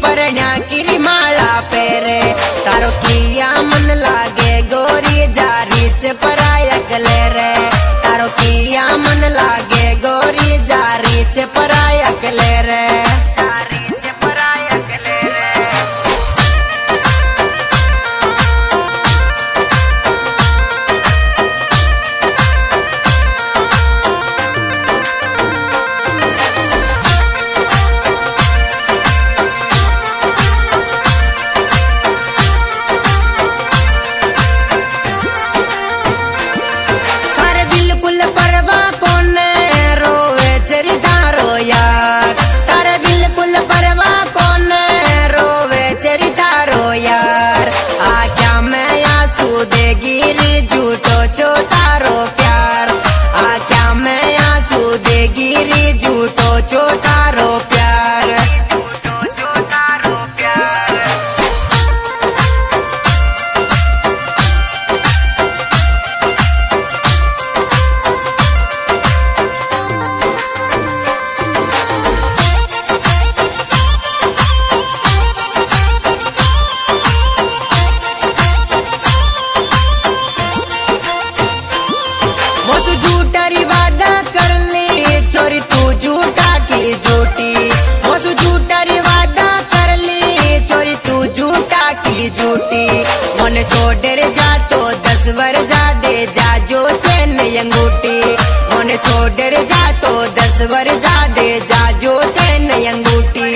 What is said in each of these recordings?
परण्या की माला पेरे तारो किया मन लागे गोरी जारी से परायक ले रे तारो किया मन लागे गोरी जारी से परायक ले रे मन छोड़े जा तो 10 वर जा दे जा जो चैन अंगूठी मन छोड़े जा तो 10 वर जा दे जा जो चैन अंगूठी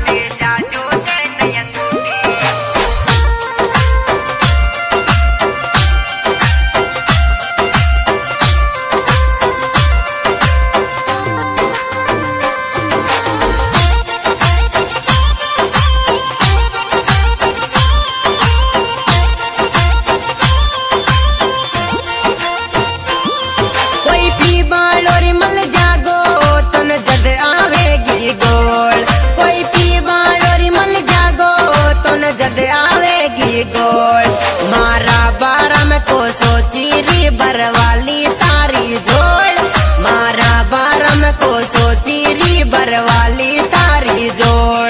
जद आवेगी गोल मारा बारा में को सोची री बरवाली तारी जोड़ मारा बारा में को सोची री बरवाली तारी जोड़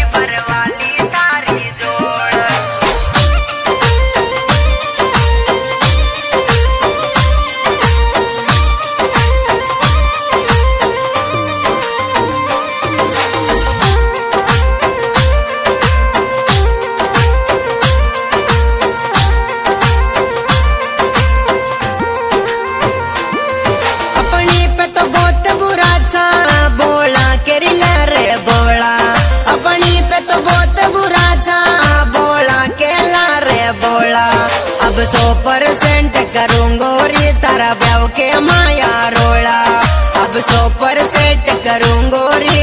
अब 100% करूंगोरी तारा ब्याह के माया रोला अब 100% करूंगोरी